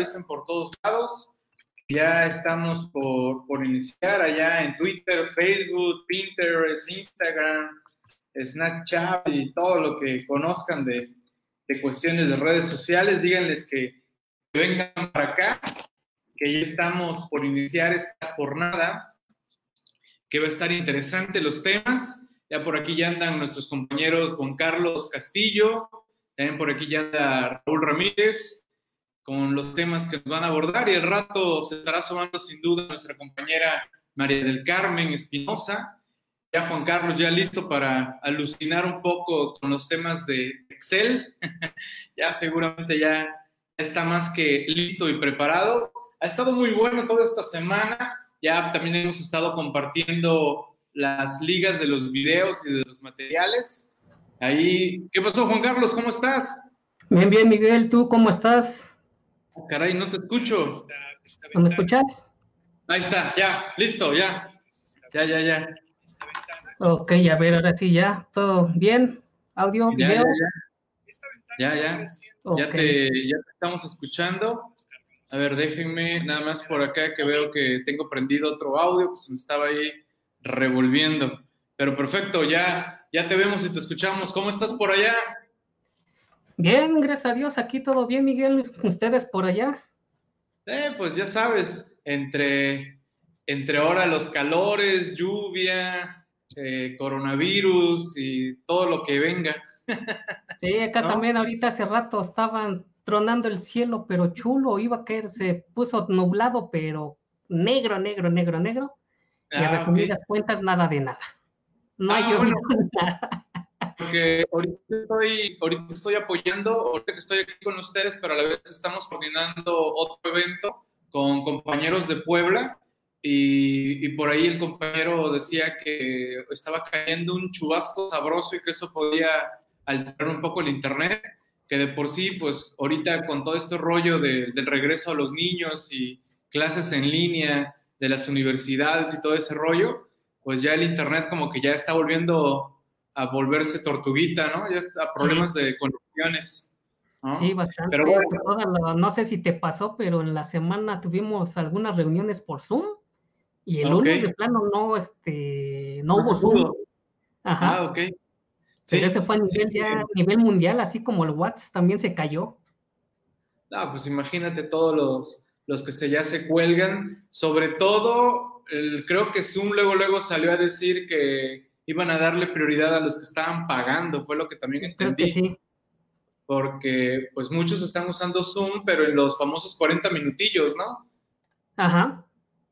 avisen por todos lados. Ya estamos por iniciar allá en Twitter, Facebook, Pinterest, Instagram, Snapchat y todo lo que conozcan de cuestiones de redes sociales. Díganles que vengan para acá, que ya estamos por iniciar esta jornada, que va a estar interesante los temas. Ya por aquí ya andan nuestros compañeros Juan Carlos Castillo, también por aquí ya anda Raúl Ramírez, con los temas que nos van a abordar, y al rato se estará sumando sin duda nuestra compañera María del Carmen Espinosa. Ya Juan Carlos ya listo para alucinar un poco con los temas de Excel. Ya seguramente ya está más que listo y preparado. Ha estado muy bueno toda esta semana. Ya también hemos estado compartiendo las ligas de los videos y de los materiales. Ahí, ¿qué pasó, Juan Carlos? ¿Cómo estás? Bien, bien, Miguel, ¿tú cómo estás? Oh, caray, no te escucho. ¿No me escuchas? Ahí está, ya, listo, ya. Ya. Ok, a ver, ahora sí, ya, ¿todo bien? ¿Audio, video? Ya. Okay. Ya te estamos escuchando. A ver, déjenme nada más por acá que veo que tengo prendido otro audio que se me estaba ahí revolviendo. Pero perfecto, ya te vemos y te escuchamos. ¿Cómo estás por allá? Bien, gracias a Dios, aquí todo bien, Miguel. ¿Ustedes por allá? Pues ya sabes, entre ahora los calores, lluvia, coronavirus y todo lo que venga. Sí, acá ¿No? también ahorita hace rato estaban tronando el cielo, pero chulo, iba a caer, se puso nublado, pero negro. Y a resumidas cuentas, nada de nada. No hay llovido nada. Porque ahorita estoy apoyando, ahorita que estoy aquí con ustedes, pero a la vez estamos coordinando otro evento con compañeros de Puebla, y por ahí el compañero decía que estaba cayendo un chubasco sabroso y que eso podía alterar un poco el internet, que de por sí, pues ahorita con todo este rollo del regreso a los niños y clases en línea de las universidades y todo ese rollo, pues ya el internet como que ya está volviendo a volverse tortuguita, ¿no? Ya está, problemas de conexiones, ¿no? Sí, bastante. Pero bueno, no sé si te pasó, pero en la semana tuvimos algunas reuniones por Zoom y el ok. lunes de plano no hubo Zoom. Ajá. Ok. Pero ese Sí, fue a sí. nivel mundial, así como el WhatsApp también se cayó. No, pues imagínate todos los que ya se cuelgan. Sobre todo, creo que Zoom luego salió a decir que iban a darle prioridad a los que estaban pagando, fue lo que también Creo que entendí. sí. Porque pues muchos están usando Zoom, pero en los famosos 40 minutillos, ¿no? Ajá.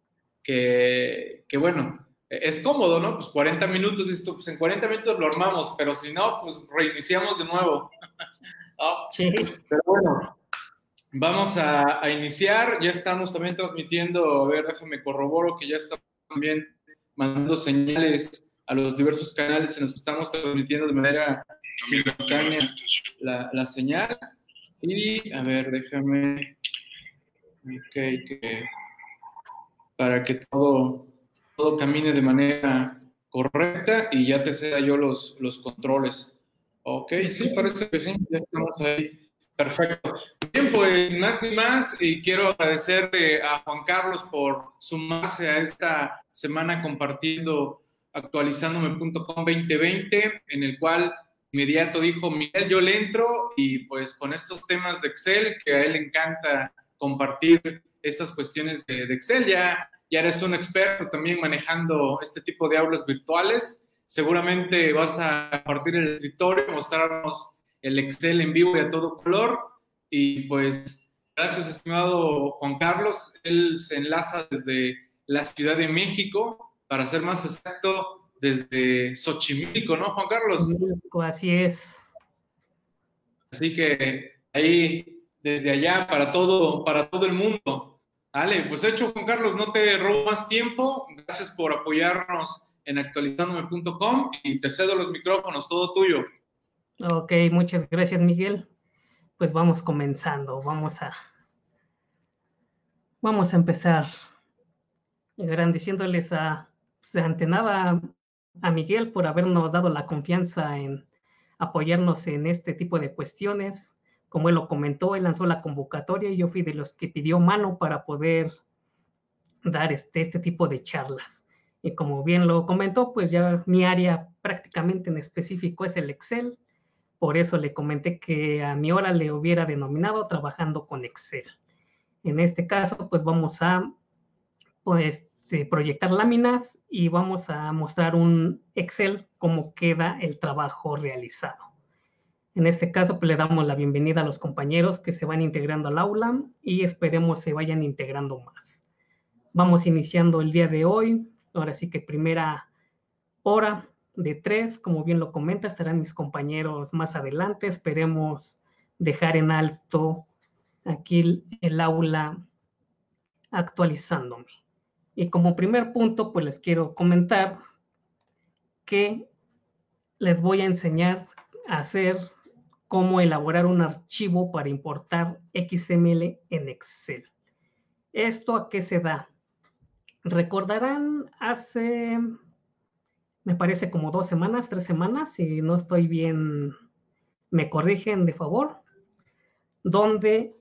Que bueno, es cómodo, ¿no? Pues 40 minutos, dices tú, pues en 40 minutos lo armamos, pero si no, pues reiniciamos de nuevo. ¿No? Sí. Pero bueno, vamos a iniciar. Ya estamos también transmitiendo, a ver, déjame corroboro que ya estamos también mandando señales a los diversos canales en los que estamos transmitiendo de manera simultánea la señal. Y, a ver, déjame, para que todo camine de manera correcta y ya te ceda yo los controles. Ok, sí, parece que sí, ya estamos ahí. Perfecto. Bien, pues más ni más, y quiero agradecerle a Juan Carlos por sumarse a esta semana compartiendo actualizandome.com 2020, en el cual inmediato dijo, Miguel, yo le entro, y pues con estos temas de Excel, que a él le encanta compartir estas cuestiones de Excel, ya eres un experto también manejando este tipo de aulas virtuales. Seguramente vas a partir el escritorio, mostrarnos el Excel en vivo y a todo color. Y pues, gracias, estimado Juan Carlos. Él se enlaza desde la Ciudad de México, para ser más exacto, desde Xochimilco, ¿no, Juan Carlos? Así es. Así que ahí, desde allá, para todo el mundo. Vale, pues hecho, Juan Carlos, no te robo más tiempo. Gracias por apoyarnos en actualizandome.com y te cedo los micrófonos, todo tuyo. Ok, muchas gracias, Miguel. Pues vamos comenzando. Vamos a empezar agradeciéndoles pues, ante nada a Miguel por habernos dado la confianza en apoyarnos en este tipo de cuestiones, como él lo comentó, él lanzó la convocatoria y yo fui de los que pidió mano para poder dar este tipo de charlas. Y como bien lo comentó, pues ya mi área prácticamente en específico es el Excel. Por eso le comenté que a mi hora le hubiera denominado trabajando con Excel. En este caso, pues vamos a pues, proyectar láminas y vamos a mostrar un Excel cómo queda el trabajo realizado. En este caso, pues le damos la bienvenida a los compañeros que se van integrando al aula y esperemos se vayan integrando más. Vamos iniciando el día de hoy. Ahora sí que primera hora de 3, como bien lo comenta, estarán mis compañeros más adelante. Esperemos dejar en alto aquí el aula actualizándome. Y como primer punto, pues les quiero comentar que les voy a enseñar a hacer cómo elaborar un archivo para importar XML en Excel. ¿Esto a qué se da? Recordarán hace, me parece como 2 semanas, 3 semanas, si no estoy bien, me corrigen de favor, donde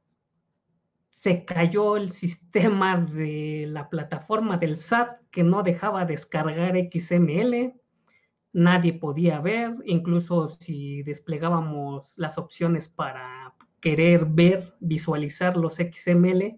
se cayó el sistema de la plataforma del SAT que no dejaba descargar XML, nadie podía ver, incluso si desplegábamos las opciones para querer ver, visualizar los XML,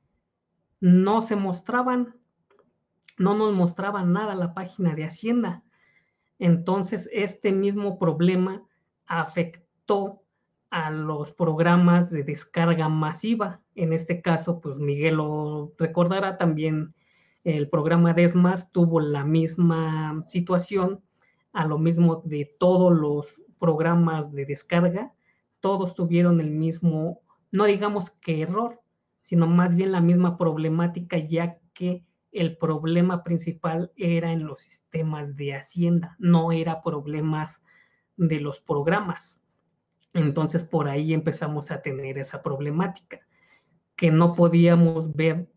no se mostraban, no nos mostraban nada la página de Hacienda. Entonces, este mismo problema afectó a los programas de descarga masiva. En este caso, pues Miguel lo recordará también, el programa Desmas tuvo la misma situación, a lo mismo de todos los programas de descarga, todos tuvieron el mismo, no digamos que error, sino más bien la misma problemática, ya que el problema principal era en los sistemas de Hacienda, no era problemas de los programas. Entonces por ahí empezamos a tener esa problemática, que no podíamos ver,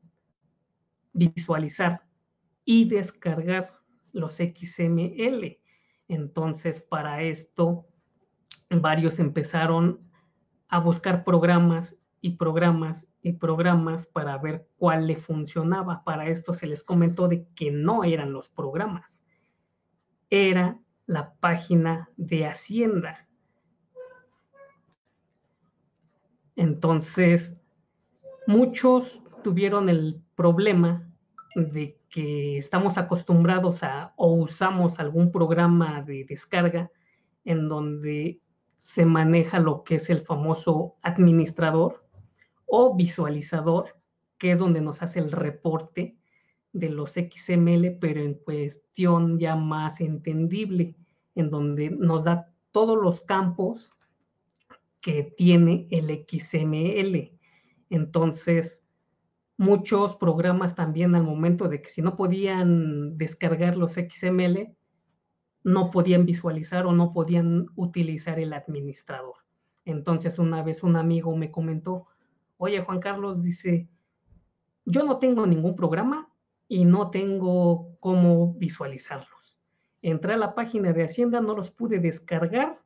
visualizar y descargar los XML. Entonces para esto varios empezaron a buscar programas y programas y programas para ver cuál le funcionaba. Para esto se les comentó de que no eran los programas, era la página de Hacienda. Entonces, muchos tuvieron el problema de que estamos acostumbrados a o usamos algún programa de descarga en donde se maneja lo que es el famoso administrador o visualizador, que es donde nos hace el reporte de los XML, pero en cuestión ya más entendible, en donde nos da todos los campos que tiene el XML. Entonces, muchos programas también al momento de que si no podían descargar los XML, no podían visualizar o no podían utilizar el administrador. Entonces, una vez un amigo me comentó, oye, Juan Carlos, dice, yo no tengo ningún programa y no tengo cómo visualizarlos. Entré a la página de Hacienda, no los pude descargar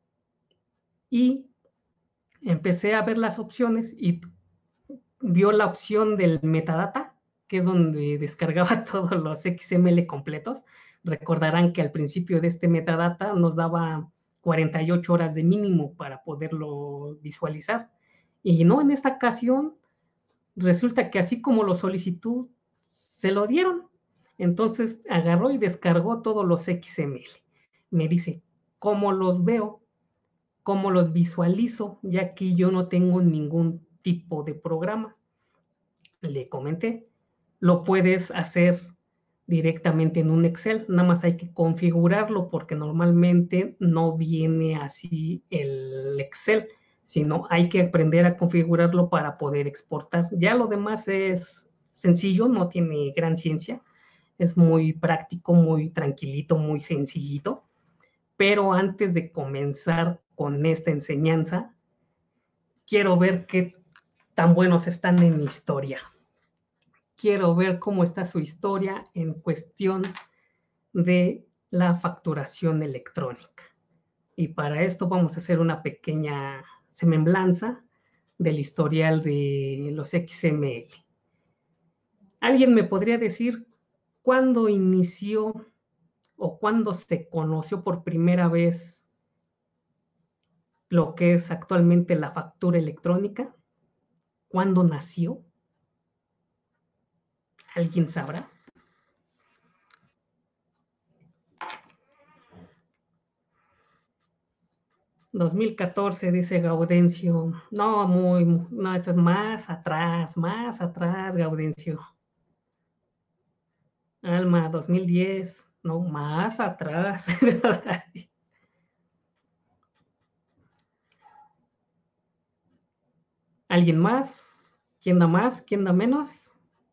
y empecé a ver las opciones y vio la opción del metadata, que es donde descargaba todos los XML completos. Recordarán que al principio de este metadata nos daba 48 horas de mínimo para poderlo visualizar. Y no, en esta ocasión resulta que así como lo solicitó, se lo dieron. Entonces agarró y descargó todos los XML. Me dice, ¿cómo los veo? ¿Cómo los visualizo? Ya que yo no tengo ningún tipo de programa. Le comenté, lo puedes hacer directamente en un Excel, nada más hay que configurarlo porque normalmente no viene así el Excel, sino hay que aprender a configurarlo para poder exportar. Ya lo demás es sencillo, no tiene gran ciencia, es muy práctico, muy tranquilito, muy sencillito. Pero antes de comenzar con esta enseñanza, quiero ver qué tan buenos están en historia. Quiero ver cómo está su historia en cuestión de la facturación electrónica. Y para esto vamos a hacer una pequeña semblanza del historial de los XML. ¿Alguien me podría decir cuándo inició o cuándo se conoció por primera vez lo que es actualmente la factura electrónica? ¿Cuándo nació? ¿Alguien sabrá? ...2014, dice Gaudencio. No, no, esto es más atrás, Gaudencio. Alma, 2010, no, más atrás. ¿Alguien más? ¿Quién da más? ¿Quién da menos?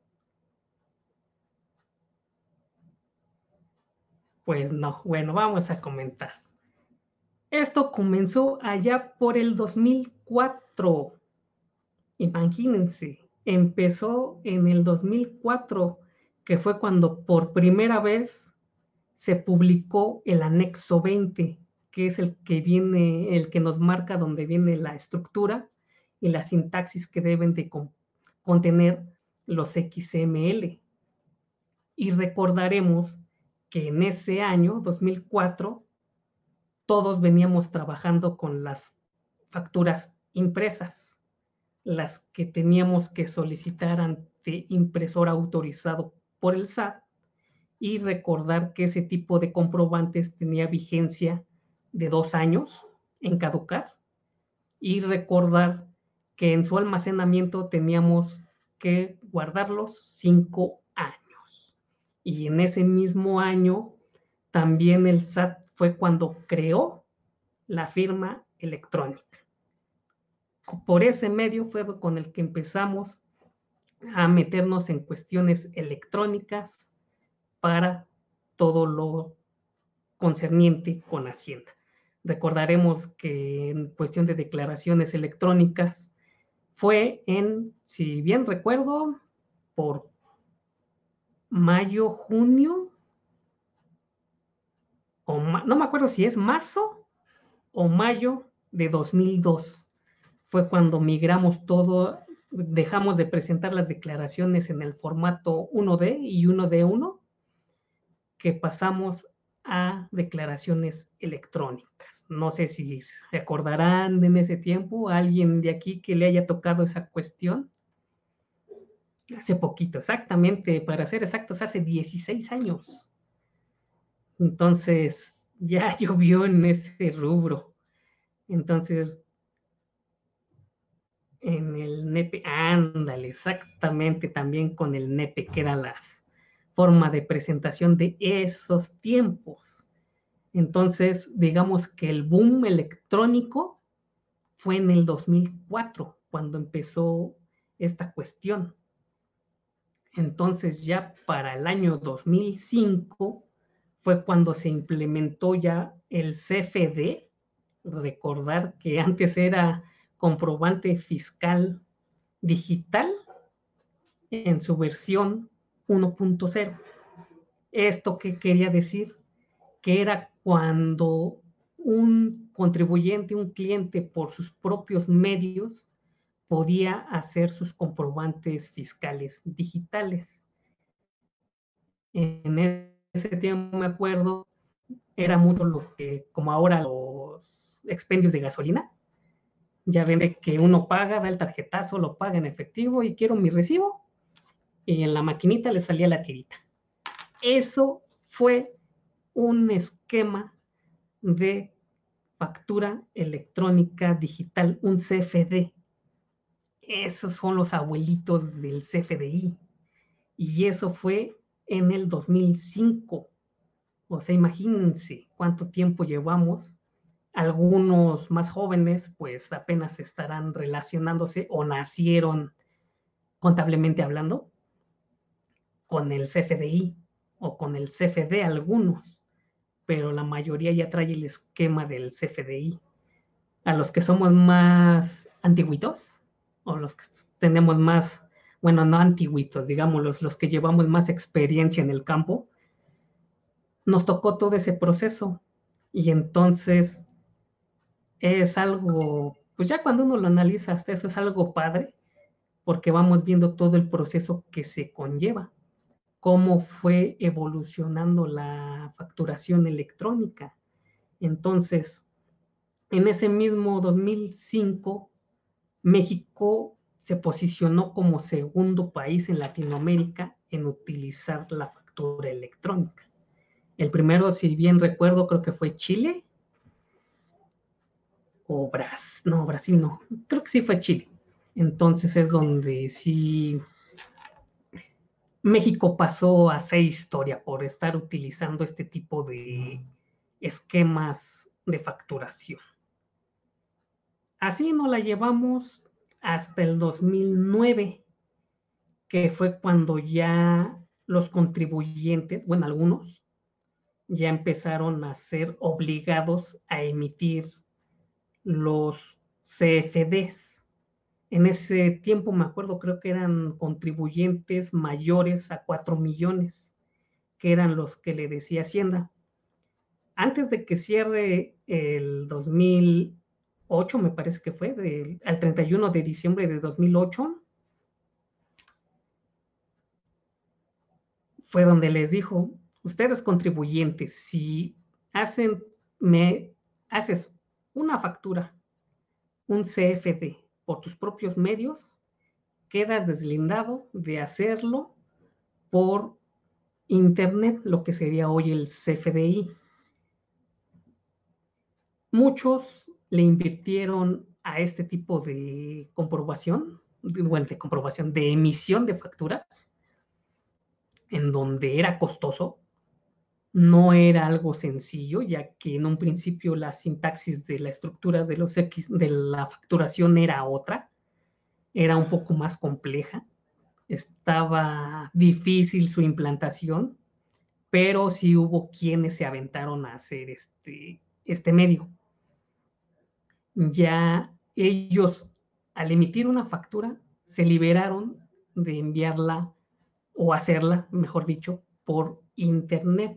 Pues no, bueno, vamos a comentar. Esto comenzó allá por el 2004. Imagínense, empezó en el 2004, que fue cuando por primera vez se publicó el anexo 20, que es el que viene, el que nos marca donde viene la estructura y la sintaxis que deben de contener los XML. Y recordaremos que en ese año, 2004, todos veníamos trabajando con las facturas impresas, las que teníamos que solicitar ante impresor autorizado por el SAT, y recordar que ese tipo de comprobantes tenía vigencia de 2 años en caducar, y recordar que en su almacenamiento teníamos que guardarlos 5 años. Y en ese mismo año también el SAT fue cuando creó la firma electrónica. Por ese medio fue con el que empezamos a meternos en cuestiones electrónicas para todo lo concerniente con Hacienda. Recordaremos que en cuestión de declaraciones electrónicas fue en, si bien recuerdo, por mayo, junio, o no me acuerdo si es marzo o mayo de 2002. Fue cuando migramos todo, dejamos de presentar las declaraciones en el formato 1D y 1D1, que pasamos a declaraciones electrónicas. No sé si se acordarán en ese tiempo, alguien de aquí que le haya tocado esa cuestión. Hace poquito, exactamente, para ser exactos, hace 16 años. Entonces, ya llovió en ese rubro. Entonces, en el NEPE, ándale, exactamente, también con el NEPE, que era la forma de presentación de esos tiempos. Entonces, digamos que el boom electrónico fue en el 2004, cuando empezó esta cuestión. Entonces, ya para el año 2005 fue cuando se implementó ya el CFD. Recordar que antes era comprobante fiscal digital en su versión 1.0. ¿Esto qué quería decir? Que era cuando un contribuyente, un cliente, por sus propios medios, podía hacer sus comprobantes fiscales digitales. En ese tiempo, me acuerdo, era mucho lo que, como ahora, los expendios de gasolina. Ya ven que uno paga, da el tarjetazo, lo paga en efectivo y quiero mi recibo, y en la maquinita le salía la tirita. Eso fue un esquema de factura electrónica digital, un CFD. Esos son los abuelitos del CFDI. Y eso fue en el 2005. O sea, imagínense cuánto tiempo llevamos. Algunos más jóvenes pues apenas estarán relacionándose o nacieron, contablemente hablando, con el CFDI o con el CFD algunos, pero la mayoría ya trae el esquema del CFDI. A los que somos más antiguitos, o los que tenemos más, bueno, no antiguitos, digamos, los que llevamos más experiencia en el campo, nos tocó todo ese proceso. Y entonces es algo pues ya cuando uno lo analiza, hasta eso es algo padre, porque vamos viendo todo el proceso que se conlleva, cómo fue evolucionando la facturación electrónica. Entonces, en ese mismo 2005, México se posicionó como segundo país en Latinoamérica en utilizar la factura electrónica. El primero, si bien recuerdo, creo que fue Chile o Brasil. No, Brasil no. Creo que sí fue Chile. Entonces es donde sí México pasó a hacer historia por estar utilizando este tipo de esquemas de facturación. Así nos la llevamos hasta el 2009, que fue cuando ya los contribuyentes, bueno, algunos, ya empezaron a ser obligados a emitir los CFDs. En ese tiempo, me acuerdo, creo que eran contribuyentes mayores a 4 millones, que eran los que le decía Hacienda. Antes de que cierre el 2008, me parece que fue, al 31 de diciembre de 2008, fue donde les dijo, ustedes contribuyentes, si haces una factura, un CFD, por tus propios medios, quedas deslindado de hacerlo por Internet, lo que sería hoy el CFDI. Muchos le invirtieron a este tipo de comprobación, de emisión de facturas, en donde era costoso, no era algo sencillo, ya que en un principio la sintaxis de la estructura de los X de la facturación era otra, era un poco más compleja, estaba difícil su implantación, pero sí hubo quienes se aventaron a hacer este medio. Ya ellos, al emitir una factura, se liberaron de enviarla o hacerla, mejor dicho, por Internet.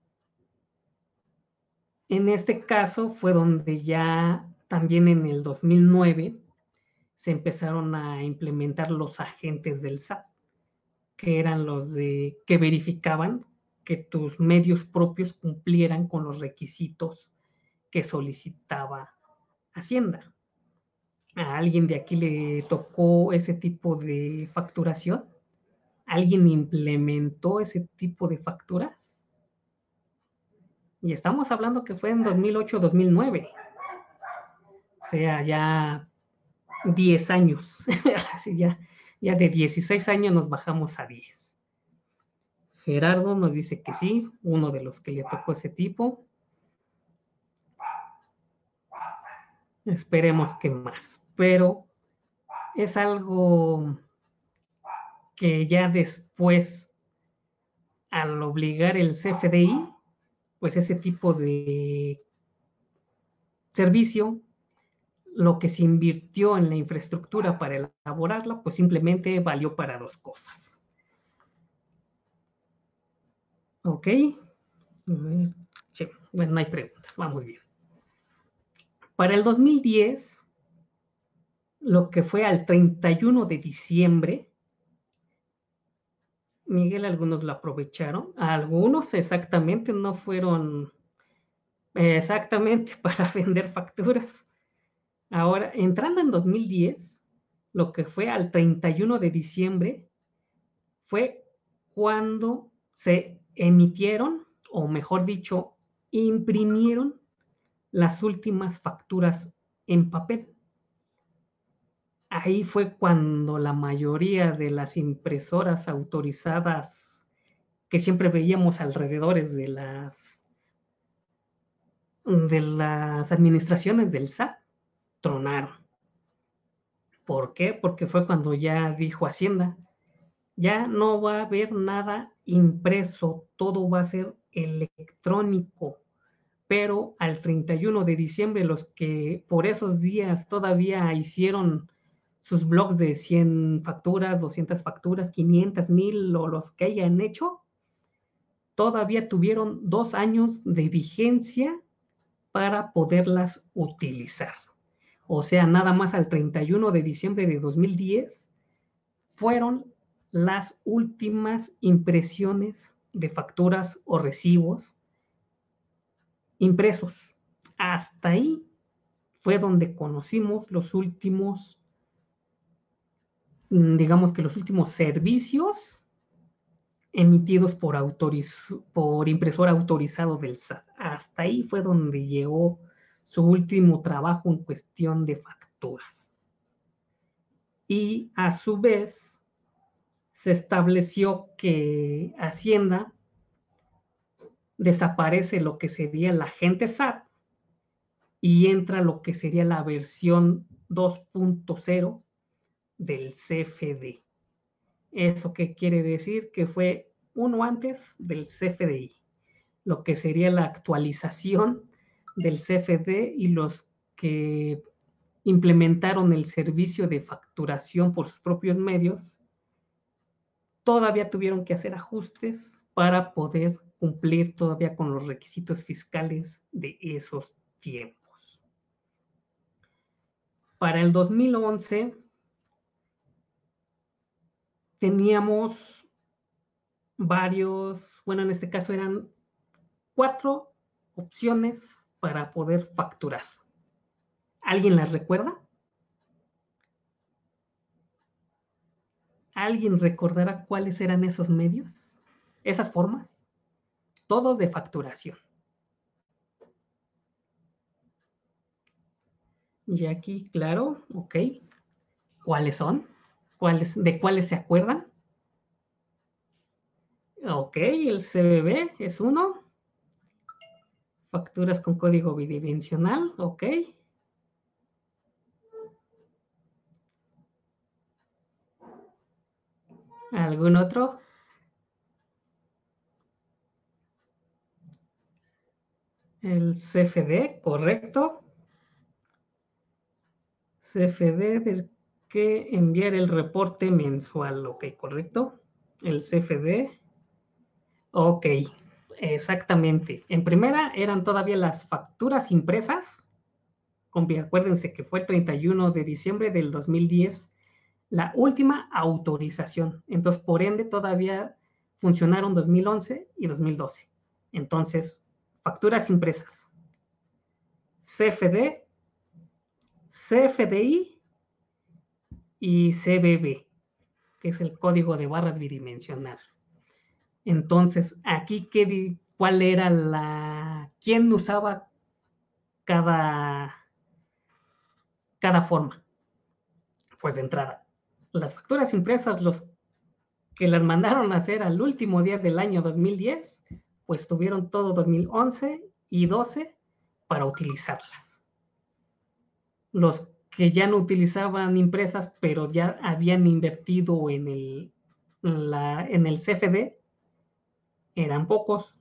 En este caso fue donde ya también en el 2009 se empezaron a implementar los agentes del SAT, que eran los que verificaban que tus medios propios cumplieran con los requisitos que solicitaba Hacienda. ¿A alguien de aquí le tocó ese tipo de facturación? ¿Alguien implementó ese tipo de facturas? Y estamos hablando que fue en 2008-2009. O sea, ya 10 años. Así ya de 16 años nos bajamos a 10. Gerardo nos dice que sí, uno de los que le tocó ese tipo. Esperemos que más. Pero es algo que ya después, al obligar el CFDI, pues ese tipo de servicio, lo que se invirtió en la infraestructura para elaborarla, pues simplemente valió para dos cosas. ¿Ok? Sí, bueno, no hay preguntas, vamos bien. Para el 2010, lo que fue al 31 de diciembre, Miguel, algunos lo aprovecharon, algunos exactamente no fueron exactamente para vender facturas. Ahora, entrando en 2010, lo que fue al 31 de diciembre, fue cuando se emitieron, o mejor dicho, imprimieron las últimas facturas en papel. Ahí fue cuando la mayoría de las impresoras autorizadas que siempre veíamos alrededores de las administraciones del SAT tronaron. ¿Por qué? Porque fue cuando ya dijo Hacienda, ya no va a haber nada impreso, todo va a ser electrónico. Pero al 31 de diciembre, los que por esos días todavía hicieron sus blogs de 100 facturas, 200 facturas, 500, 1000 o los que hayan hecho, todavía tuvieron 2 años de vigencia para poderlas utilizar. o sea, nada más al 31 de diciembre de 2010, fueron las últimas impresiones de facturas o recibos impresos. Hasta ahí fue donde conocimos los últimos, digamos que los últimos servicios emitidos por impresor autorizado del SAT. Hasta ahí fue donde llegó su último trabajo en cuestión de facturas. Y a su vez se estableció que Hacienda desaparece lo que sería el agente SAT y entra lo que sería la versión 2.0 del CFD. ¿Eso qué quiere decir? Que fue uno antes del CFDI, lo que sería la actualización del CFD y los que implementaron el servicio de facturación por sus propios medios, todavía tuvieron que hacer ajustes para poder cumplir todavía con los requisitos fiscales de esos tiempos. Para el 2011 teníamos varios, bueno, en este caso eran 4 opciones para poder facturar. ¿Alguien las recuerda? ¿Alguien recordará cuáles eran esos medios? ¿Esas formas? Todos de facturación. Y aquí, claro, ok. ¿Cuáles son? ¿De cuáles se acuerdan? Ok, el CBB es uno. Facturas con código bidimensional, ok. ¿Algún otro? El CFD, correcto. CFD del que enviar el reporte mensual, ok, correcto. El CFD, ok, exactamente. En primera eran todavía las facturas impresas. Acuérdense que fue el 31 de diciembre del 2010 la última autorización. Entonces, por ende, todavía funcionaron 2011 y 2012. Entonces, facturas impresas. CFD, CFDI y CBB, que es el código de barras bidimensional. Entonces, aquí, ¿cuál era quién usaba cada forma? Pues de entrada, las facturas impresas, los que las mandaron a hacer al último día del año 2010, pues tuvieron todo 2011 y 12 para utilizarlas. Los que ya no utilizaban impresas, pero ya habían invertido en el CFD, eran pocos.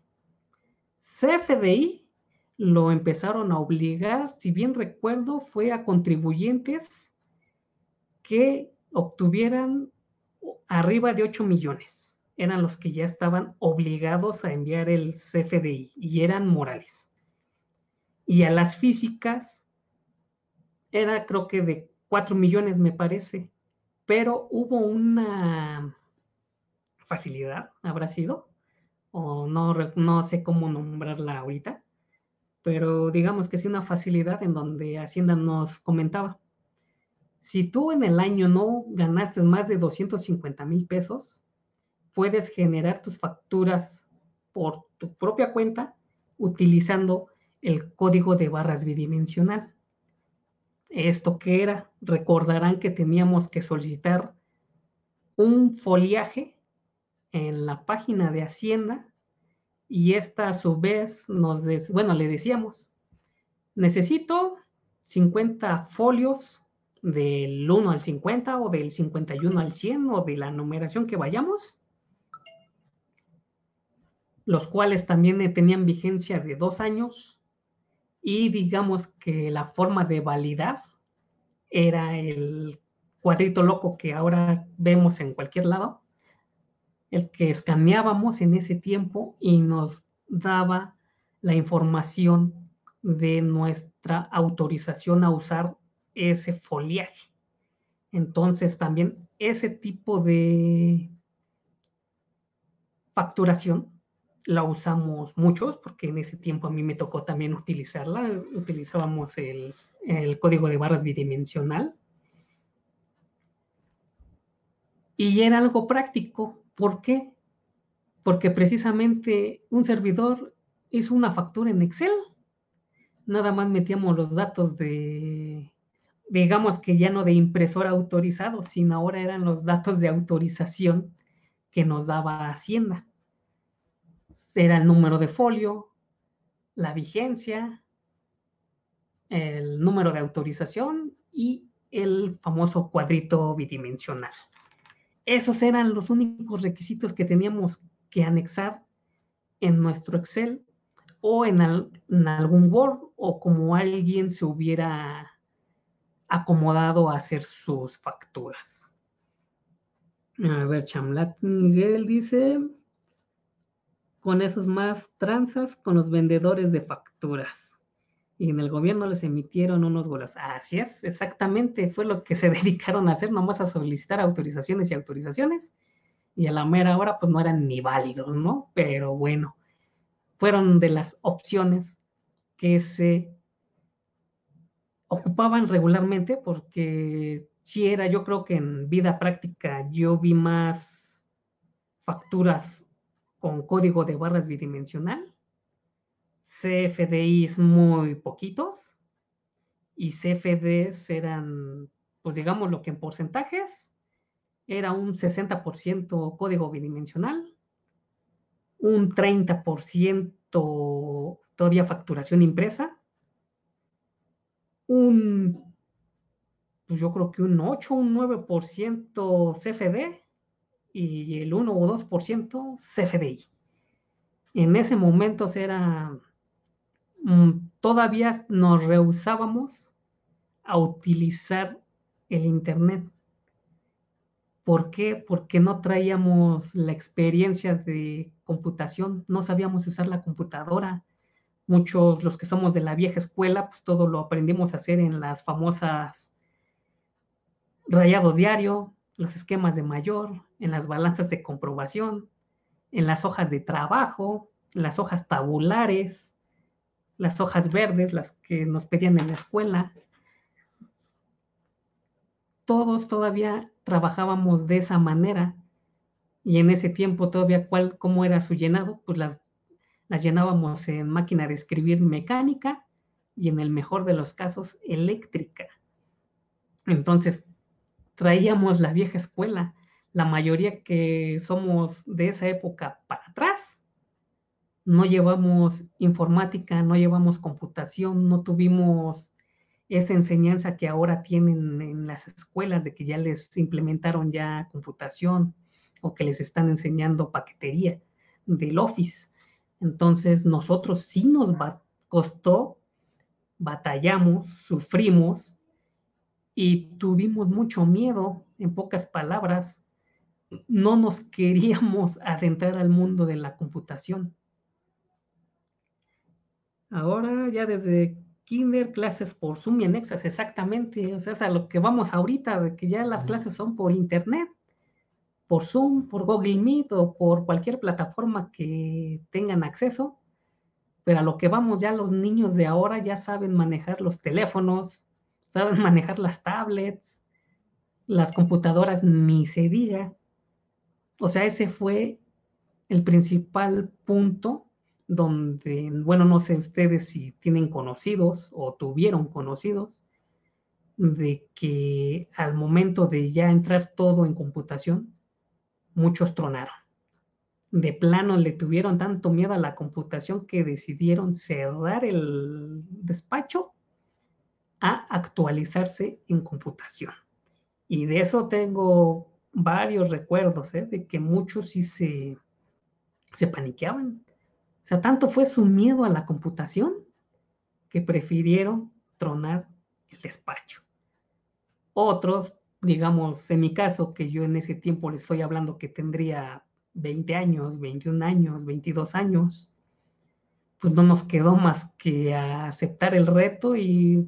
CFDI lo empezaron a obligar, si bien recuerdo, fue a contribuyentes que obtuvieran arriba de 8 millones. Eran los que ya estaban obligados a enviar el CFDI y eran morales. Y a las físicas era creo que de 4 millones me parece, pero hubo una facilidad, habrá sido, o no sé cómo nombrarla ahorita, pero digamos que sí una facilidad en donde Hacienda nos comentaba, si tú en el año no ganaste más de 250,000 pesos, puedes generar tus facturas por tu propia cuenta utilizando el código de barras bidimensional. ¿Esto qué era? Recordarán que teníamos que solicitar un foliaje en la página de Hacienda y esta a su vez le decíamos, necesito 50 folios del 1 al 50 o del 51 al 100 o de la numeración que vayamos, los cuales también tenían vigencia de 2 años y digamos que la forma de validar era el cuadrito loco que ahora vemos en cualquier lado, el que escaneábamos en ese tiempo y nos daba la información de nuestra autorización a usar ese foliaje. Entonces también ese tipo de facturación la usamos muchos, porque en ese tiempo a mí me tocó también utilizarla. Utilizábamos el código de barras bidimensional y era algo práctico. ¿Por qué? Porque precisamente un servidor hizo una factura en Excel. Nada más metíamos los datos digamos que ya no de impresor autorizado, sino ahora eran los datos de autorización que nos daba Hacienda. Era el número de folio, la vigencia, el número de autorización y el famoso cuadrito bidimensional. Esos eran los únicos requisitos que teníamos que anexar en nuestro Excel o en algún Word, o como alguien se hubiera acomodado a hacer sus facturas. A ver, Chamlat Miguel dice, con esos más tranzas con los vendedores de facturas. Y en el gobierno les emitieron unos bolos. Así es, exactamente, fue lo que se dedicaron a hacer, nomás a solicitar autorizaciones y autorizaciones, y a la mera hora pues no eran ni válidos, ¿no? Pero bueno, fueron de las opciones que se ocupaban regularmente, porque sí era, yo creo que en vida práctica yo vi más facturas con código de barras bidimensional, CFDIs muy poquitos, y CFDs eran, pues digamos lo que en porcentajes, era un 60% código bidimensional, un 30% todavía facturación impresa, pues yo creo que un 8, un 9% CFD y el 1 o 2% CFDI. En ese momento todavía nos rehusábamos a utilizar el Internet. ¿Por qué? Porque no traíamos la experiencia de computación, no sabíamos usar la computadora. Muchos, los que somos de la vieja escuela, pues todo lo aprendimos a hacer en las famosas rayados diario, los esquemas de mayor, en las balanzas de comprobación, en las hojas de trabajo, las hojas tabulares, las hojas verdes, las que nos pedían en la escuela. Todos todavía trabajábamos de esa manera, y en ese tiempo todavía cómo era su llenado, pues las llenábamos en máquina de escribir mecánica y en el mejor de los casos eléctrica. Entonces traíamos la vieja escuela. La mayoría que somos de esa época para atrás, no llevamos informática, no llevamos computación, no tuvimos esa enseñanza que ahora tienen en las escuelas, de que ya les implementaron ya computación, o que les están enseñando paquetería del Office. Entonces nosotros sí nos costó, batallamos, sufrimos y tuvimos mucho miedo. En pocas palabras, no nos queríamos adentrar al mundo de la computación. Ahora ya desde kinder, clases por Zoom y anexas, exactamente. O sea, es a lo que vamos ahorita, de que ya las clases son por internet, por Zoom, por Google Meet o por cualquier plataforma que tengan acceso. Pero a lo que vamos, ya los niños de ahora ya saben manejar los teléfonos, saben manejar las tablets, las computadoras, ni se diga. O sea, ese fue el principal punto donde, bueno, no sé ustedes si tienen conocidos o tuvieron conocidos, de que al momento de ya entrar todo en computación, muchos tronaron. De plano le tuvieron tanto miedo a la computación que decidieron cerrar el despacho a actualizarse en computación. Y de eso tengo varios recuerdos, de que muchos sí se paniqueaban. O sea, tanto fue su miedo a la computación que prefirieron tronar el despacho. Otros, digamos, en mi caso, que yo en ese tiempo les estoy hablando que tendría 20 años, 21 años, 22 años, pues no nos quedó más que aceptar el reto y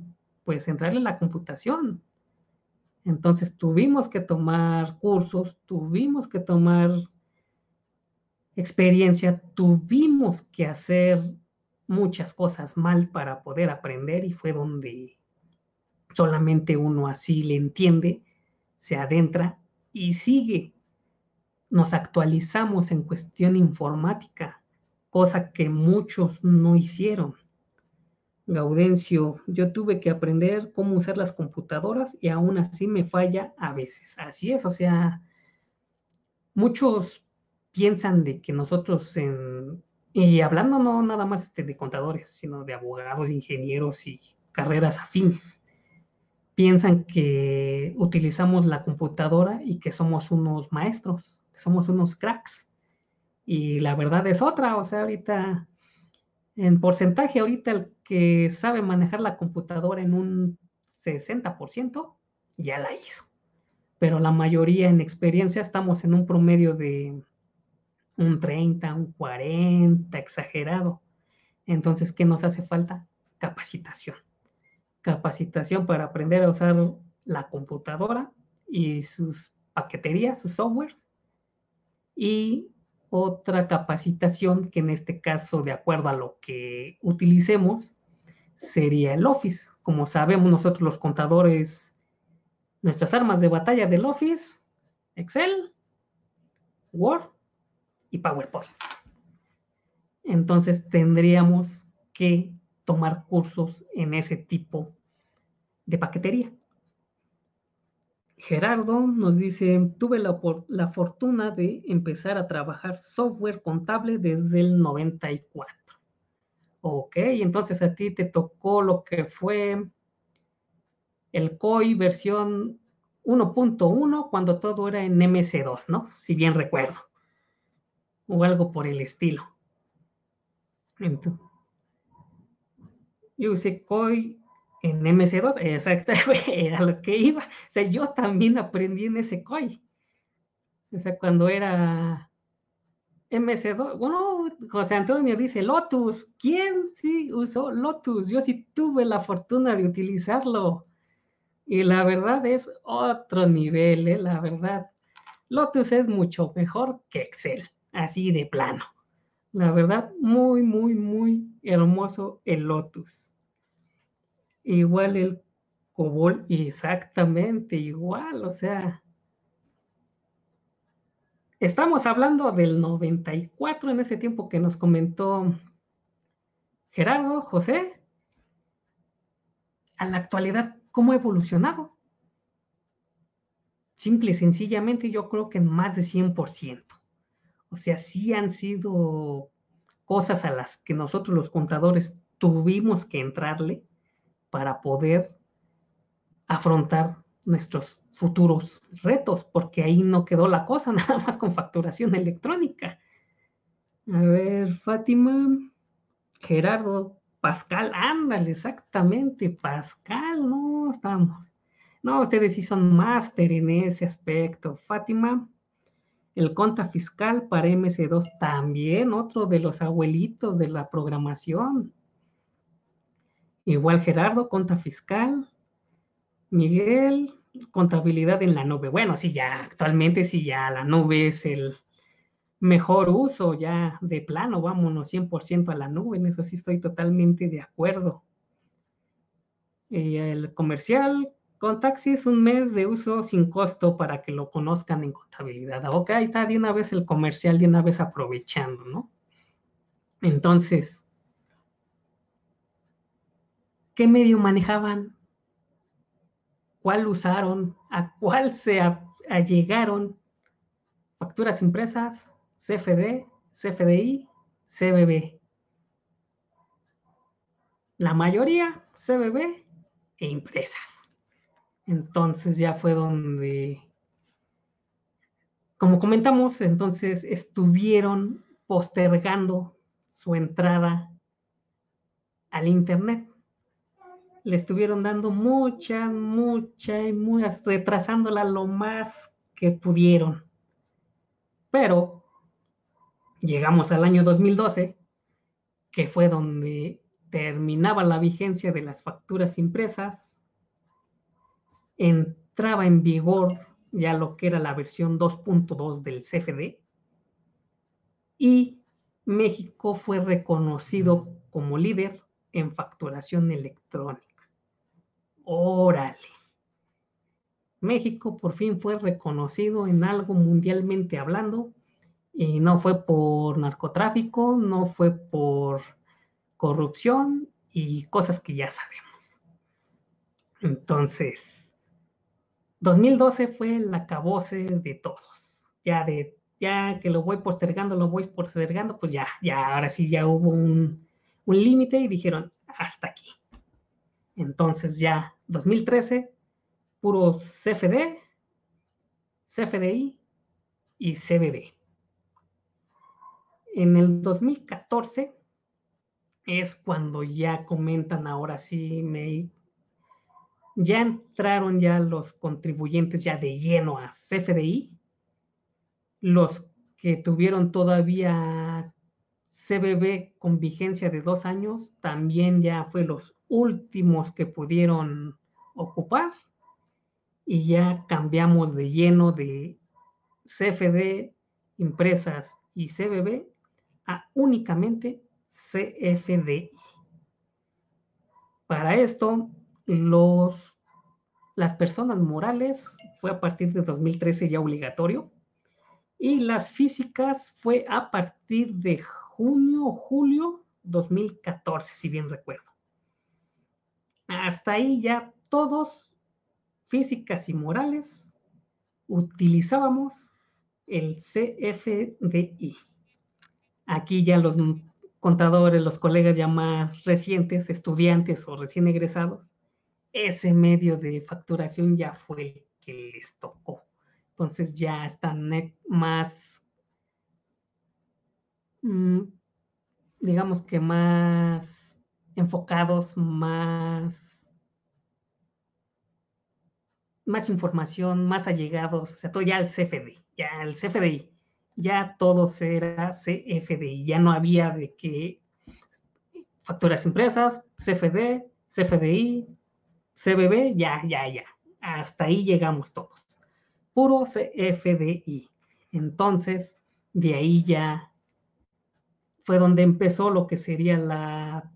pues entrarle a la computación. Entonces tuvimos que tomar cursos, tuvimos que tomar experiencia, tuvimos que hacer muchas cosas mal para poder aprender y fue donde solamente uno así le entiende, se adentra y sigue. Nos actualizamos en cuestión informática, cosa que muchos no hicieron. Gaudencio, yo tuve que aprender cómo usar las computadoras y aún así me falla a veces. Así es, o sea, muchos piensan de que nosotros y hablando no nada más de contadores, sino de abogados, ingenieros y carreras afines, piensan que utilizamos la computadora y que somos unos maestros, que somos unos cracks. Y la verdad es otra, o sea, ahorita, en porcentaje, ahorita el que sabe manejar la computadora en un 60% ya la hizo. Pero la mayoría en experiencia estamos en un promedio de un 30, un 40, exagerado. Entonces, ¿qué nos hace falta? Capacitación. Capacitación para aprender a usar la computadora y sus paqueterías, sus software. Y otra capacitación que en este caso, de acuerdo a lo que utilicemos, sería el Office. Como sabemos nosotros los contadores, nuestras armas de batalla del Office, Excel, Word y PowerPoint. Entonces tendríamos que tomar cursos en ese tipo de paquetería. Gerardo nos dice, tuve la fortuna de empezar a trabajar software contable desde el 94. Ok, entonces a ti te tocó lo que fue el COI versión 1.1 cuando todo era en MC2, ¿no? Si bien recuerdo. O algo por el estilo. Entonces, yo usé COI en MC2, exactamente, era lo que iba. O sea, yo también aprendí en ese COI. O sea, cuando era MC2, bueno, José Antonio dice Lotus. ¿Quién sí usó Lotus? Yo sí tuve la fortuna de utilizarlo. Y la verdad es otro nivel, ¿eh? La verdad. Lotus es mucho mejor que Excel, así de plano. La verdad, muy, muy, muy hermoso el Lotus. Igual el Cobol, exactamente igual, o sea, estamos hablando del 94 en ese tiempo que nos comentó Gerardo, José, a la actualidad, ¿cómo ha evolucionado? Simple y sencillamente yo creo que en más de 100%. O sea, sí han sido cosas a las que nosotros los contadores tuvimos que entrarle para poder afrontar nuestros futuros retos, porque ahí no quedó la cosa, nada más con facturación electrónica. A ver, Fátima, Gerardo, Pascal, ándale, exactamente, Pascal, no, estamos. No, ustedes sí son máster en ese aspecto. Fátima, el conta fiscal para MC2, también otro de los abuelitos de la programación. Igual Gerardo, conta fiscal. Miguel, contabilidad en la nube. Bueno, sí, ya actualmente sí, ya la nube es el mejor uso, ya de plano, vámonos 100% a la nube, en eso sí estoy totalmente de acuerdo. El comercial, Contaxis, un mes de uso sin costo para que lo conozcan en contabilidad. Ok, ahí está de una vez el comercial, de una vez aprovechando, ¿no? Entonces, ¿qué medio manejaban? ¿Cuál usaron? ¿A cuál se allegaron? Facturas impresas, CFD, CFDI, CBB. La mayoría CBB e impresas. Entonces ya fue donde, como comentamos, entonces estuvieron postergando su entrada al Internet. Le estuvieron dando mucha, retrasándola lo más que pudieron. Pero llegamos al año 2012, que fue donde terminaba la vigencia de las facturas impresas entraba en vigor ya lo que era la versión 2.2 del CFD y México fue reconocido como líder en facturación electrónica. ¡Órale! México por fin fue reconocido en algo mundialmente hablando y no fue por narcotráfico, no fue por corrupción y cosas que ya sabemos. Entonces, 2012 fue el acabose de todos. Ya que lo voy postergando, pues ya, ahora sí ya hubo un límite y dijeron, hasta aquí. Entonces ya, 2013, puro CFD, CFDI y CBB. En el 2014 es cuando ya comentan, ahora sí, ya entraron ya los contribuyentes ya de lleno a CFDI, los que tuvieron todavía CBB con vigencia de 2 años, también ya fue los últimos que pudieron ocupar y ya cambiamos de lleno de CFD, empresas y CBB a únicamente CFDI. Para esto, las personas morales fue a partir de 2013 ya obligatorio y las físicas fue a partir de junio o julio 2014, si bien recuerdo. Hasta ahí ya todos, físicas y morales, utilizábamos el CFDI. Aquí ya los contadores, los colegas ya más recientes, estudiantes o recién egresados, ese medio de facturación ya fue el que les tocó. Entonces ya están más, digamos que más enfocados, más información, más allegados, o sea, todo ya el CFDI, ya el CFDI, ya todo era CFDI, ya no había de que facturas empresas, CFD, CFDI, CBB, ya, hasta ahí llegamos todos, puro CFDI. Entonces, de ahí ya fue donde empezó lo que sería la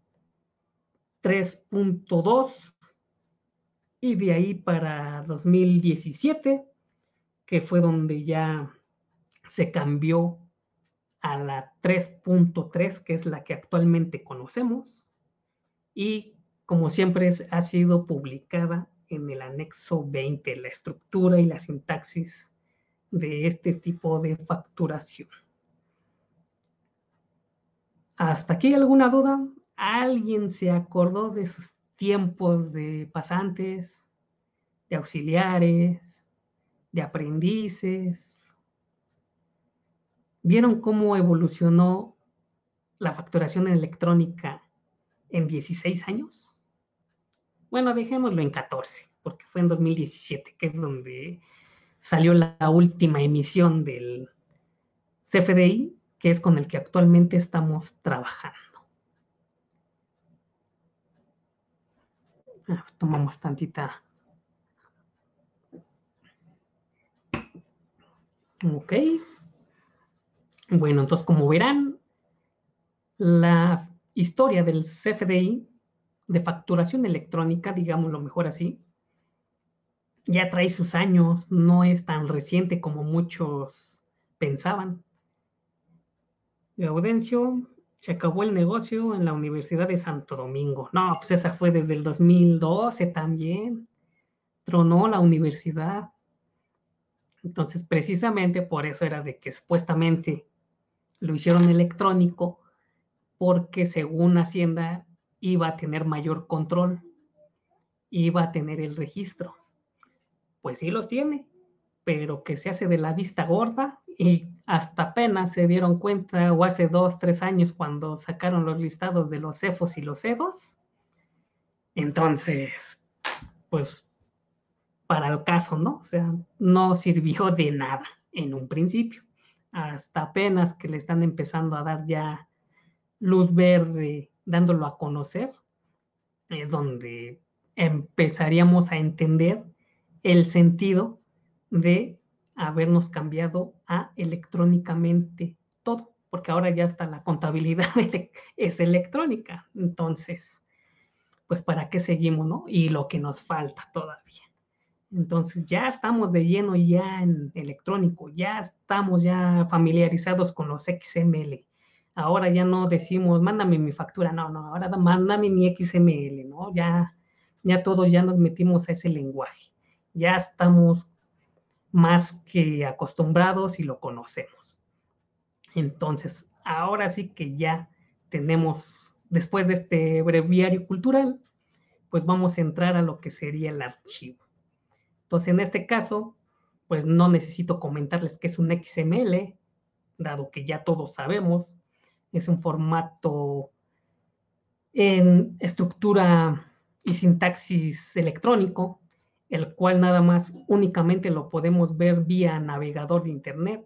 3.2 y de ahí para 2017, que fue donde ya se cambió a la 3.3, que es la que actualmente conocemos, y como siempre ha sido publicada en el anexo 20, la estructura y la sintaxis de este tipo de facturación. ¿Hasta aquí alguna duda? ¿Alguien se acordó de sus tiempos de pasantes, de auxiliares, de aprendices? ¿Vieron cómo evolucionó la facturación electrónica en 16 años? Bueno, dejémoslo en 14, porque fue en 2017, que es donde salió la última emisión del CFDI, que es con el que actualmente estamos trabajando. Tomamos tantita. Ok. Bueno, entonces como verán, la historia del CFDI de facturación electrónica, digámoslo mejor así, ya trae sus años, no es tan reciente como muchos pensaban. Gaudencio se acabó el negocio en la Universidad de Santo Domingo. No, pues esa fue desde el 2012 también. Tronó la universidad. Entonces, precisamente por eso era de que supuestamente lo hicieron electrónico, porque según Hacienda iba a tener mayor control, iba a tener el registro. Pues sí los tiene, pero que se hace de la vista gorda y hasta apenas se dieron cuenta, o hace 2, 3 años cuando sacaron los listados de los CEFOS y los EDOS. Entonces, pues para el caso, ¿no? O sea, no sirvió de nada en un principio. Hasta apenas que le están empezando a dar ya luz verde, dándolo a conocer, es donde empezaríamos a entender el sentido de habernos cambiado a electrónicamente todo, porque ahora ya hasta la contabilidad es electrónica. Entonces, pues ¿para qué seguimos, no? Y lo que nos falta todavía. Entonces ya estamos de lleno ya en electrónico, ya estamos ya familiarizados con los XML. Ahora ya no decimos, mándame mi factura, no, ahora mándame mi XML, ¿no? Ya todos ya nos metimos a ese lenguaje. Ya estamos más que acostumbrados y lo conocemos. Entonces, ahora sí que ya tenemos, después de este breviario cultural, pues vamos a entrar a lo que sería el archivo. Entonces, en este caso, pues no necesito comentarles que es un XML, dado que ya todos sabemos, es un formato en estructura y sintaxis electrónico, el cual nada más únicamente lo podemos ver vía navegador de internet,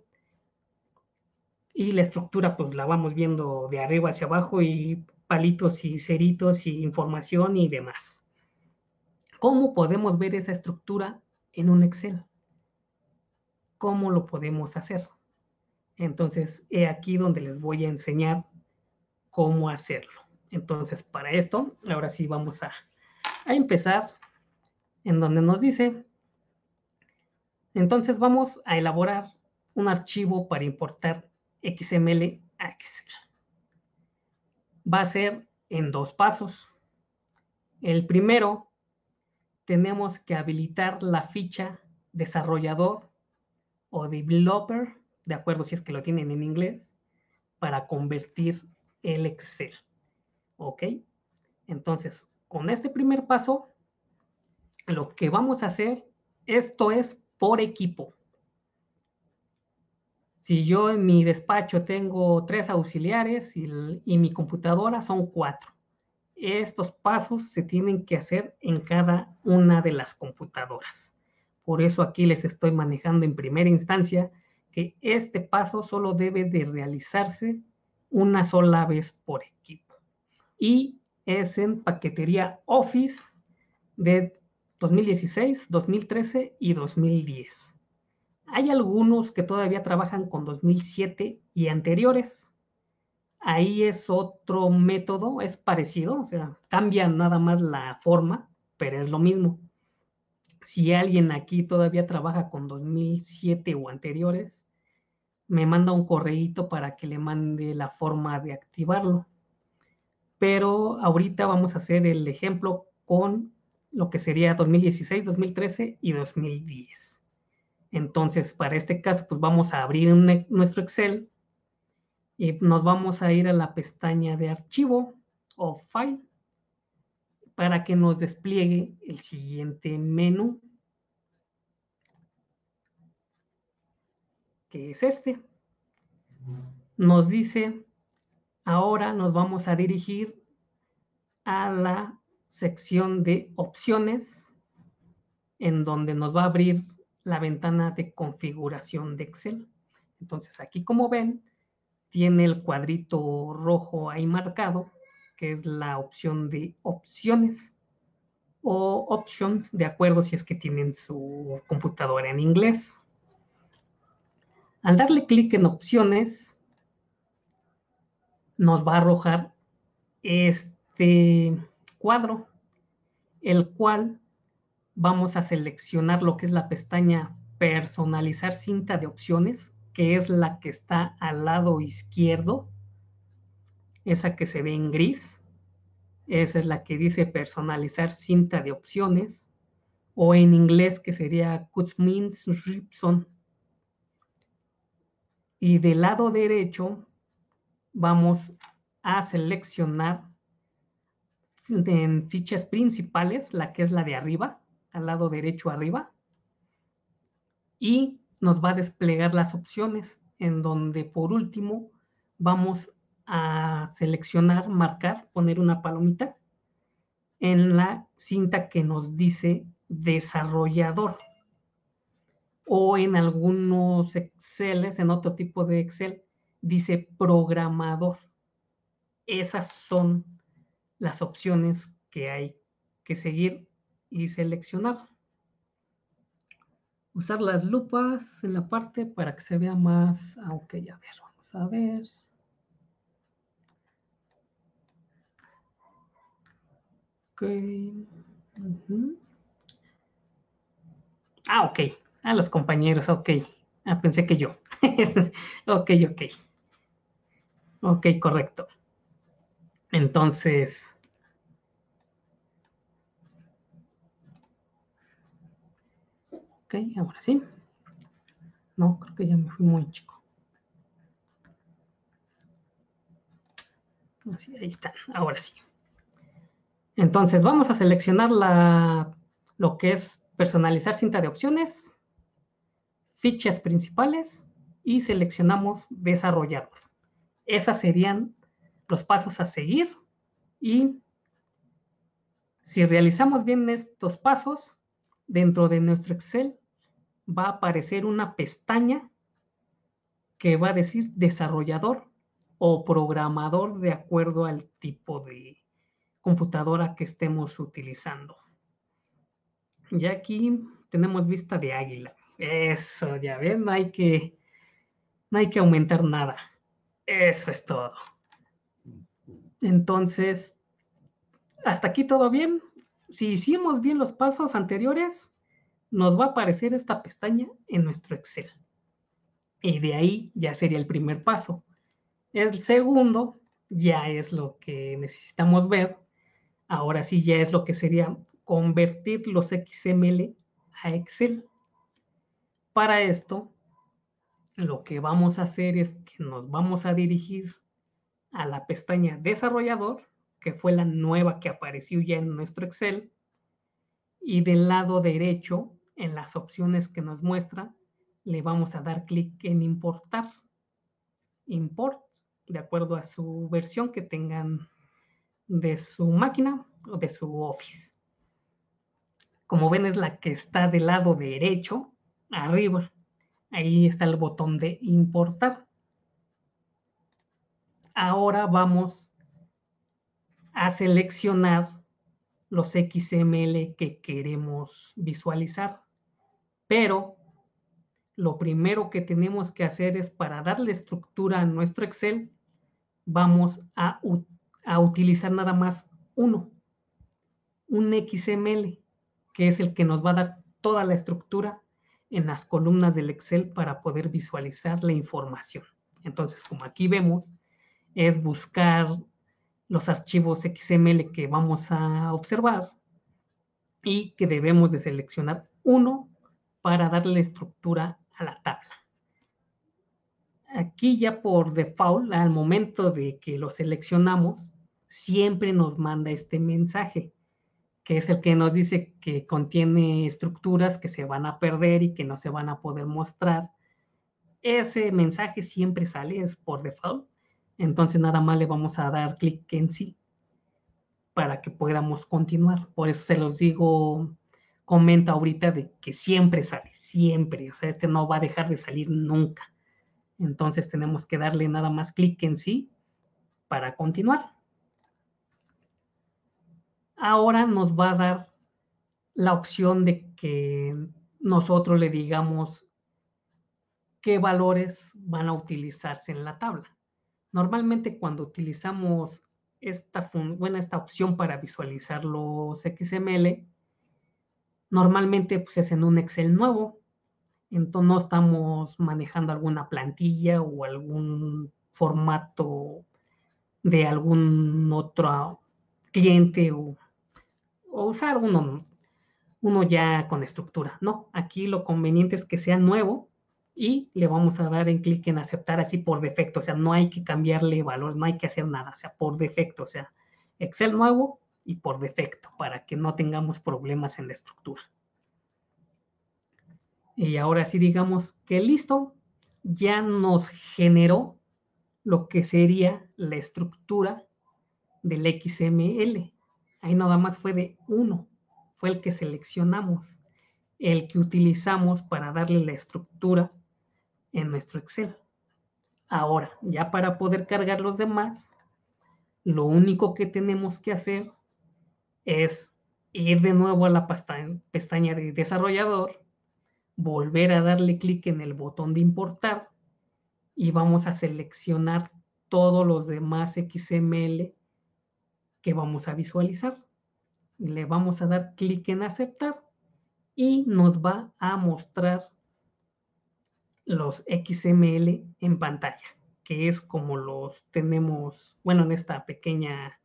y la estructura pues la vamos viendo de arriba hacia abajo y palitos y ceritos y información y demás. ¿Cómo podemos ver esa estructura en un Excel? ¿Cómo lo podemos hacer? Entonces, he aquí donde les voy a enseñar cómo hacerlo. Entonces, para esto, ahora sí vamos a empezar en donde nos dice, entonces vamos a elaborar un archivo para importar XML a Excel. Va a ser en 2 pasos. El primero, tenemos que habilitar la ficha desarrollador o developer, de acuerdo si es que lo tienen en inglés, para convertir el Excel. ¿Ok? Entonces, con este primer paso, lo que vamos a hacer, esto es por equipo. Si yo en mi despacho tengo 3 auxiliares y mi computadora son 4, estos pasos se tienen que hacer en cada una de las computadoras. Por eso aquí les estoy manejando en primera instancia que este paso solo debe de realizarse una sola vez por equipo. Y es en paquetería Office de 2016, 2013 y 2010. Hay algunos que todavía trabajan con 2007 y anteriores. Ahí es otro método, es parecido, o sea, cambia nada más la forma, pero es lo mismo. Si alguien aquí todavía trabaja con 2007 o anteriores, me manda un correíto para que le mande la forma de activarlo. Pero ahorita vamos a hacer el ejemplo con lo que sería 2016, 2013 y 2010. Entonces, para este caso, pues vamos a abrir nuestro Excel y nos vamos a ir a la pestaña de archivo o file para que nos despliegue el siguiente menú, que es este. Nos dice, ahora nos vamos a dirigir a la sección de opciones, en donde nos va a abrir la ventana de configuración de Excel. Entonces aquí, como ven, tiene el cuadrito rojo ahí marcado, que es la opción de opciones o options, de acuerdo si es que tienen su computadora en inglés. Al darle clic en opciones, nos va a arrojar este cuadro, el cual vamos a seleccionar lo que es la pestaña personalizar cinta de opciones, que es la que está al lado izquierdo, esa que se ve en gris. Esa es la que dice personalizar cinta de opciones, o en inglés que sería Cushman's Ripson. Y del lado derecho vamos a seleccionar en fichas principales, la que es la de arriba, al lado derecho arriba, y nos va a desplegar las opciones, en donde por último vamos a seleccionar, marcar, poner una palomita en la cinta que nos dice desarrollador, o en algunos Exceles, en otro tipo de Excel, dice programador. Esas son las opciones que hay que seguir y seleccionar. Usar las lupas en la parte para que se vea más. Ok, a ver, vamos a ver. Ok. Ok. A los compañeros, ok. Pensé que yo. Ok, ok. Ok, correcto. Entonces. Ok, ahora sí. No, creo que ya me fui muy chico. Así, ahí está. Ahora sí. Entonces, vamos a seleccionar lo que es personalizar cinta de opciones, fichas principales y seleccionamos desarrollador. Esas serían los pasos a seguir y si realizamos bien estos pasos, dentro de nuestro Excel va a aparecer una pestaña que va a decir desarrollador o programador de acuerdo al tipo de computadora que estemos utilizando. Ya aquí tenemos vista de águila. Eso, ya ven, no hay que aumentar nada. Eso es todo. Entonces, hasta aquí todo bien. Si hicimos bien los pasos anteriores, nos va a aparecer esta pestaña en nuestro Excel. Y de ahí ya sería el primer paso. El segundo ya es lo que necesitamos ver. Ahora sí ya es lo que sería convertir los XML a Excel. Para esto, lo que vamos a hacer es que nos vamos a dirigir a la pestaña desarrollador, que fue la nueva que apareció ya en nuestro Excel, y del lado derecho, en las opciones que nos muestra, le vamos a dar clic en importar. Import, de acuerdo a su versión que tengan de su máquina o de su Office. Como ven, es la que está del lado derecho, arriba. Ahí está el botón de importar. Ahora vamos a seleccionar los XML que queremos visualizar. Pero lo primero que tenemos que hacer es, para darle estructura a nuestro Excel, vamos a utilizar nada más un XML, que es el que nos va a dar toda la estructura en las columnas del Excel para poder visualizar la información. Entonces, como aquí vemos, es buscar los archivos XML que vamos a observar y que debemos de seleccionar uno para darle estructura a la tabla. Aquí ya por default, al momento de que lo seleccionamos, siempre nos manda este mensaje, que es el que nos dice que contiene estructuras que se van a perder y que no se van a poder mostrar. Ese mensaje siempre sale, es por default. Entonces nada más le vamos a dar clic en sí para que podamos continuar. Por eso se los digo, comenta ahorita de que siempre sale, siempre. O sea, este no va a dejar de salir nunca. Entonces tenemos que darle nada más clic en sí para continuar. Ahora nos va a dar la opción de que nosotros le digamos qué valores van a utilizarse en la tabla. Normalmente cuando utilizamos esta opción para visualizar los XML, normalmente pues, es en un Excel nuevo. Entonces no estamos manejando alguna plantilla o algún formato de algún otro cliente o usar uno ya con estructura. No, aquí lo conveniente es que sea nuevo y le vamos a dar en clic en aceptar así por defecto. O sea, no hay que cambiarle valor, no hay que hacer nada. O sea, por defecto. O sea, Excel nuevo y por defecto para que no tengamos problemas en la estructura. Y ahora sí digamos que listo, ya nos generó lo que sería la estructura del XML. Ahí nada más fue de uno, fue el que seleccionamos, el que utilizamos para darle la estructura en nuestro Excel. Ahora, ya para poder cargar los demás, lo único que tenemos que hacer es ir de nuevo a la pestaña de desarrollador, volver a darle clic en el botón de importar y vamos a seleccionar todos los demás XML que vamos a visualizar. Le vamos a dar clic en aceptar y nos va a mostrar los XML en pantalla, que es como los tenemos, bueno, en esta pequeña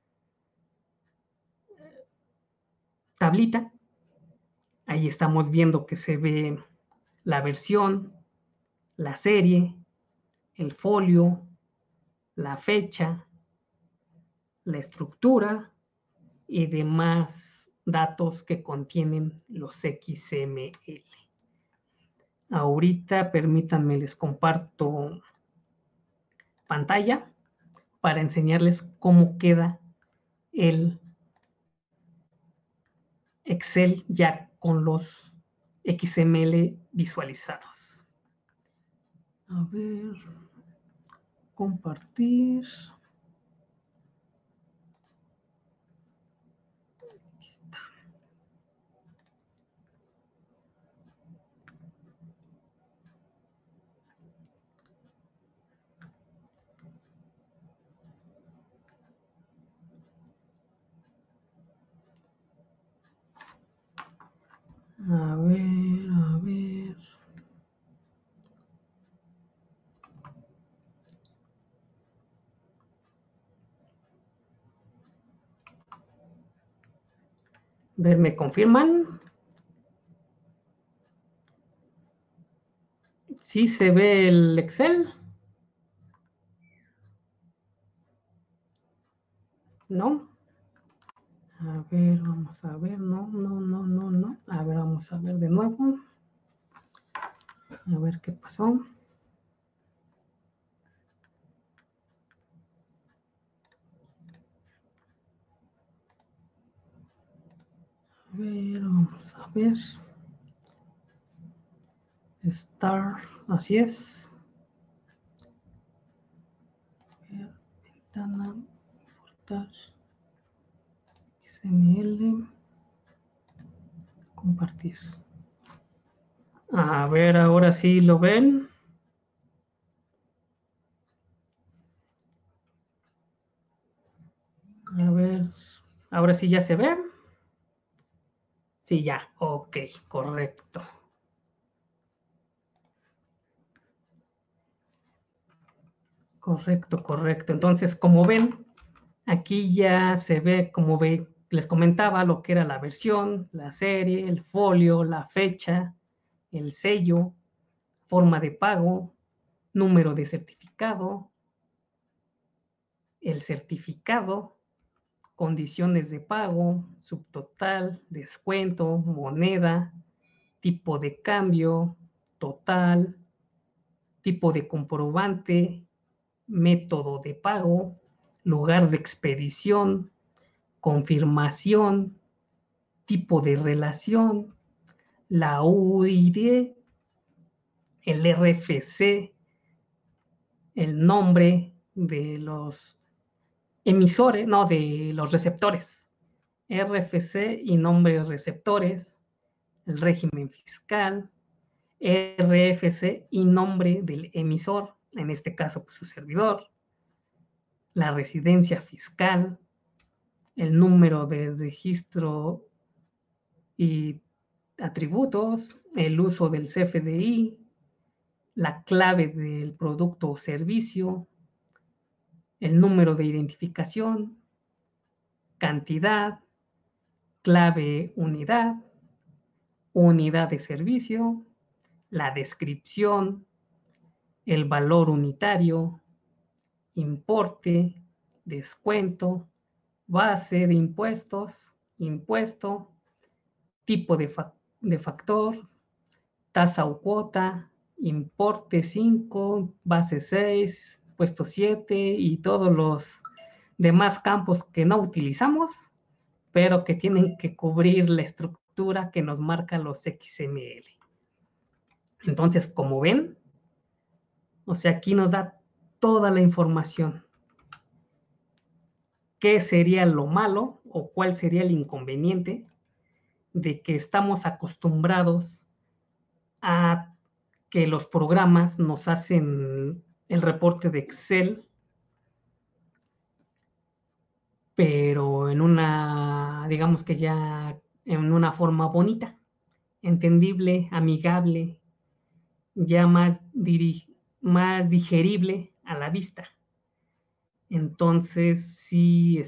tablita. Ahí estamos viendo que se ve la versión, la serie, el folio, la fecha, la estructura y demás datos que contienen los XML. Ahorita permítanme, les comparto pantalla para enseñarles cómo queda el Excel ya con los XML visualizados. A ver, compartir. Aquí está. A ver, a ver. Ver, ¿me confirman? ¿Sí se ve el Excel? ¿No? A ver, vamos a ver. No, no, no, no, no. A ver, vamos a ver de nuevo. A ver qué pasó. A ver, vamos a ver. Start, así es. A ver, ventana, importar, XML, compartir. A ver, ahora sí lo ven. A ver, ahora sí ya se ve. Sí, ya, ok, correcto. Correcto, correcto. Entonces, como ven, aquí ya se ve, como ve, les comentaba lo que era la versión, la serie, el folio, la fecha, el sello, forma de pago, número de certificado, el certificado, condiciones de pago, subtotal, descuento, moneda, tipo de cambio, total, tipo de comprobante, método de pago, lugar de expedición, confirmación, tipo de relación, la UID, el RFC, el nombre de los emisores, no, de los receptores, RFC y nombre de receptores, el régimen fiscal, RFC y nombre del emisor, en este caso pues, su servidor, la residencia fiscal, el número de registro y atributos, el uso del CFDI, la clave del producto o servicio, el número de identificación, cantidad, clave unidad, unidad de servicio, la descripción, el valor unitario, importe, descuento, base de impuestos, impuesto, tipo de factor, tasa o cuota, importe 5, base 6, puesto 7 y todos los demás campos que no utilizamos, pero que tienen que cubrir la estructura que nos marca los XML. Entonces, como ven, o sea, aquí nos da toda la información. ¿Qué sería lo malo o cuál sería el inconveniente de que estamos acostumbrados a que los programas nos hacen el reporte de Excel, pero en una, digamos que ya en una forma bonita, entendible, amigable, ya más digerible a la vista. Entonces, sí,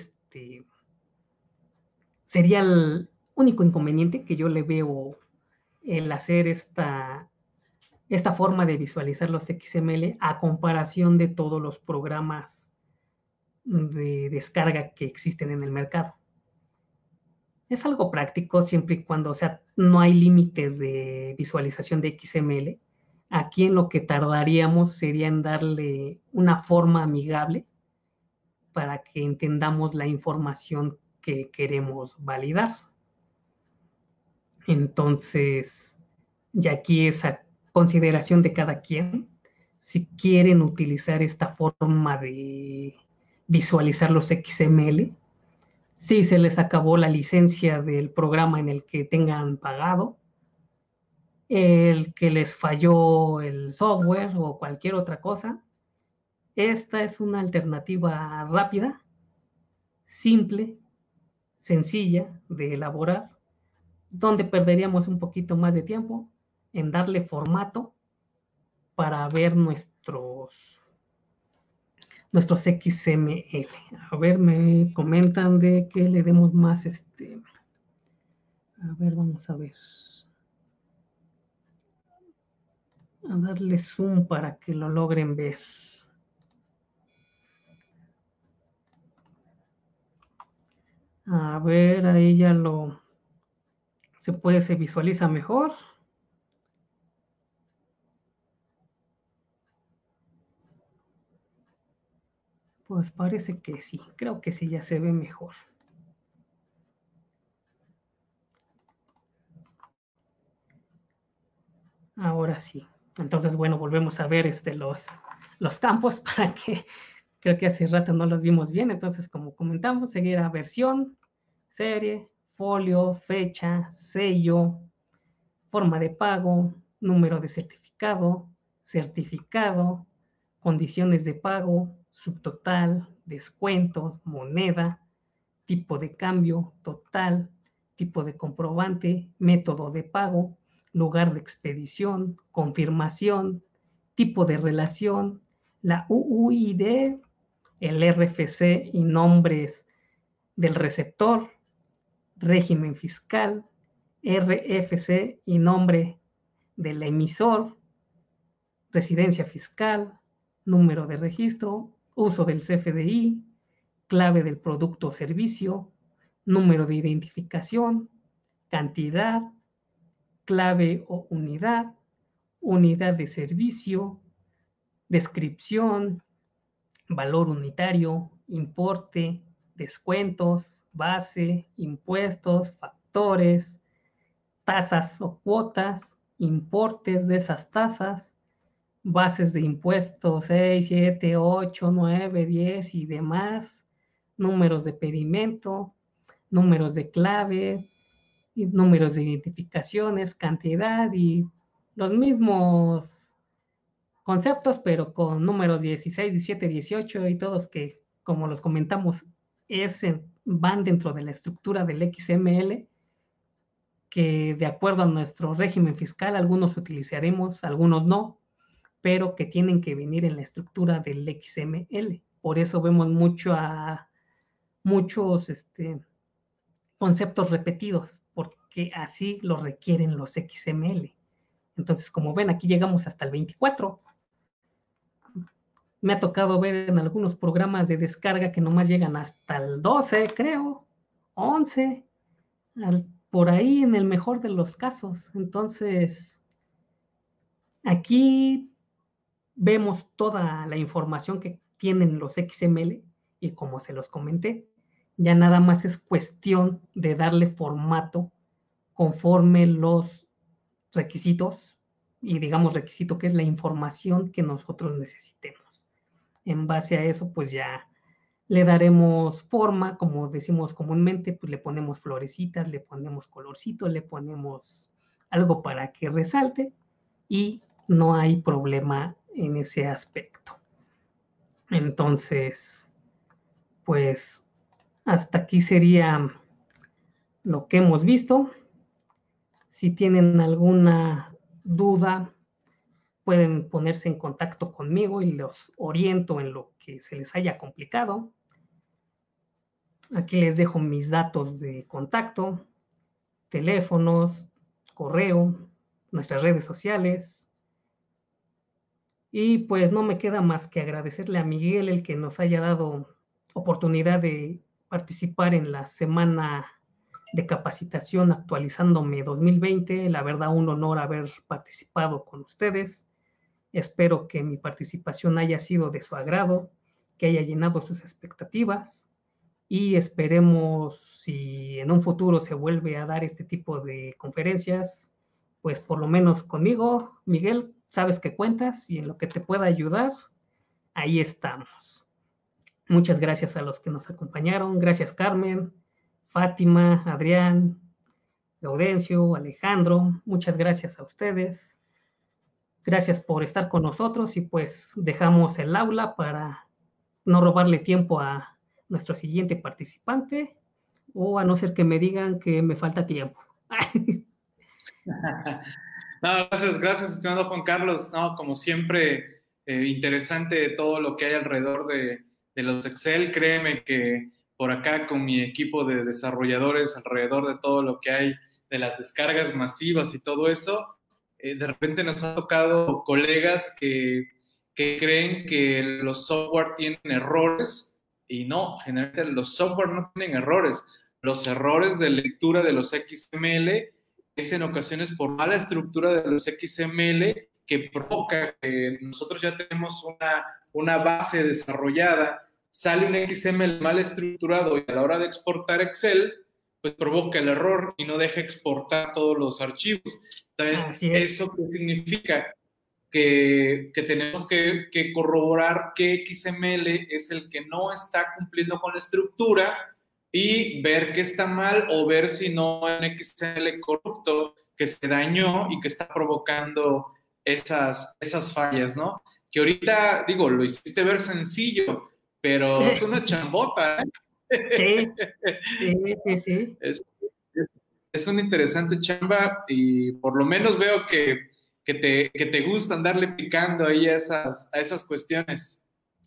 sería el único inconveniente que yo le veo el hacer esta forma de visualizar los XML a comparación de todos los programas de descarga que existen en el mercado. Es algo práctico siempre y cuando, o sea, no hay límites de visualización de XML. Aquí en lo que tardaríamos sería en darle una forma amigable para que entendamos la información que queremos validar. Entonces, ya aquí es a consideración de cada quien si quieren utilizar esta forma de visualizar los XML. Si se les acabó la licencia del programa en el que tengan pagado, el que les falló el software o cualquier otra cosa, esta es una alternativa rápida, simple, sencilla de elaborar, donde perderíamos un poquito más de tiempo en darle formato para ver nuestros XML. A ver, me comentan de que le demos más a ver, vamos a ver. A darle zoom para que lo logren ver. A ver, ahí ya se visualiza mejor. Pues parece que sí, creo que sí, ya se ve mejor. Ahora sí. Entonces, bueno, volvemos a ver los campos para que creo que hace rato no los vimos bien. Entonces, como comentamos, seguirá versión, serie, folio, fecha, sello, forma de pago, número de certificado, certificado, condiciones de pago, subtotal, descuentos, moneda, tipo de cambio, total, tipo de comprobante, método de pago, lugar de expedición, confirmación, tipo de relación, la UUID, el RFC y nombres del receptor, régimen fiscal, RFC y nombre del emisor, residencia fiscal, número de registro, uso del CFDI, clave del producto o servicio, número de identificación, cantidad, clave o unidad, unidad de servicio, descripción, valor unitario, importe, descuentos, base, impuestos, factores, tasas o cuotas, importes de esas tasas, bases de impuestos 6, 7, 8, 9, 10 y demás, números de pedimento, números de clave, y números de identificaciones, cantidad y los mismos conceptos, pero con números 16, 17, 18 y todos que, como los comentamos, van dentro de la estructura del XML, que de acuerdo a nuestro régimen fiscal, algunos utilizaremos, algunos no, pero que tienen que venir en la estructura del XML. Por eso vemos muchos conceptos repetidos, porque así lo requieren los XML. Entonces, como ven, aquí llegamos hasta el 24. Me ha tocado ver en algunos programas de descarga que nomás llegan hasta el 12, creo, 11, por ahí en el mejor de los casos. Entonces, aquí vemos toda la información que tienen los XML y como se los comenté, ya nada más es cuestión de darle formato conforme los requisitos y digamos requisito que es la información que nosotros necesitemos. En base a eso, pues ya le daremos forma, como decimos comúnmente, pues le ponemos florecitas, le ponemos colorcito, le ponemos algo para que resalte y no hay problema en ese aspecto. Entonces, pues hasta aquí sería lo que hemos visto. Si tienen alguna duda, pueden ponerse en contacto conmigo y los oriento en lo que se les haya complicado. Aquí les dejo mis datos de contacto, teléfonos, correo, nuestras redes sociales. Y pues no me queda más que agradecerle a Miguel el que nos haya dado oportunidad de participar en la semana de capacitación actualizándome 2020. La verdad, un honor haber participado con ustedes. Espero que mi participación haya sido de su agrado, que haya llenado sus expectativas y esperemos si en un futuro se vuelve a dar este tipo de conferencias, pues por lo menos conmigo, Miguel, sabes que cuentas y en lo que te pueda ayudar, ahí estamos. Muchas gracias a los que nos acompañaron. Gracias Carmen, Fátima, Adrián, Gaudencio, Alejandro. Muchas gracias a ustedes. Gracias por estar con nosotros y pues dejamos el aula para no robarle tiempo a nuestro siguiente participante o a no ser que me digan que me falta tiempo. No, gracias, estimado Juan Carlos. No, como siempre, interesante todo lo que hay alrededor de los Excel. Créeme que por acá con mi equipo de desarrolladores, alrededor de todo lo que hay de las descargas masivas y todo eso, de repente nos ha tocado colegas que creen que los software tienen errores y no, generalmente los software no tienen errores. Los errores de lectura de los XML es en ocasiones por mala estructura de los XML que provoca que nosotros ya tenemos una base desarrollada, sale un XML mal estructurado y a la hora de exportar Excel, pues provoca el error y no deja exportar todos los archivos. Entonces, ¿eso qué significa? Que tenemos que corroborar qué XML es el que no está cumpliendo con la estructura y ver qué está mal o ver si no hay un XML corrupto que se dañó y que está provocando esas fallas, ¿no? Que ahorita, digo, lo hiciste ver sencillo, pero es una chambota, ¿eh? Sí. Es una interesante chamba y por lo menos veo que te gusta andarle picando ahí a esas cuestiones.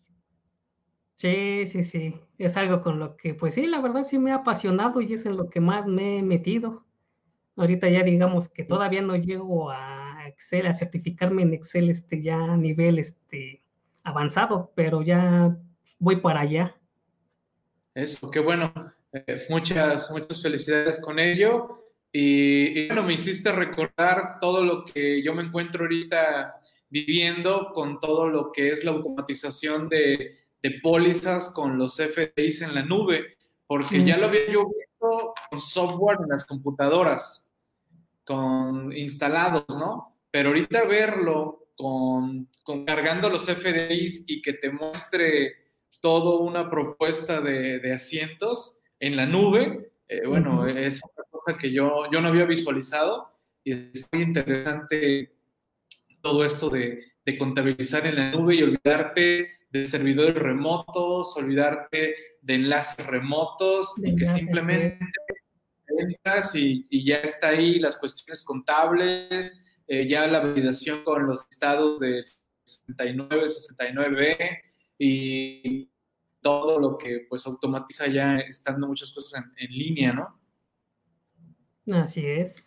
Sí. Es algo con lo que, pues sí, la verdad sí me ha apasionado y es en lo que más me he metido. Ahorita ya digamos que todavía no llego a Excel, a certificarme en Excel ya a nivel avanzado, pero ya voy para allá. Eso, qué bueno. Muchas felicidades con ello. Y bueno, me hiciste recordar todo lo que yo me encuentro ahorita viviendo con todo lo que es la automatización de pólizas con los FDIs en la nube, porque ya lo había yo visto con software en las computadoras, con instalados, ¿no? Pero ahorita verlo con cargando los FDIs y que te muestre toda una propuesta de asientos en la nube, bueno, es otra cosa que yo no había visualizado y es muy interesante todo esto de contabilizar en la nube y olvidarte de servidores remotos, olvidarte de enlaces remotos y que simplemente entras y ya está ahí las cuestiones contables, ya la validación con los estados de 69, 69 y todo lo que pues automatiza ya estando muchas cosas en línea, ¿no? Así es.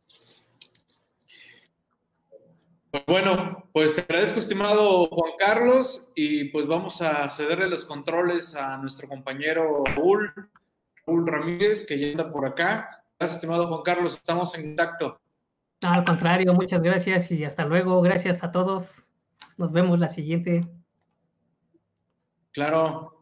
Pues bueno, pues te agradezco, estimado Juan Carlos, y pues vamos a cederle los controles a nuestro compañero Raúl Ramírez, que ya anda por acá. Gracias, estimado Juan Carlos, estamos en contacto. Al contrario, muchas gracias y hasta luego. Gracias a todos. Nos vemos la siguiente. Claro.